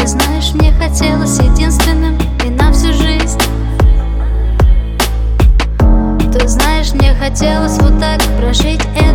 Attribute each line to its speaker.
Speaker 1: знаешь, мне хотелось единственным и на всю жизнь. Ты знаешь, мне хотелось вот так прожить это.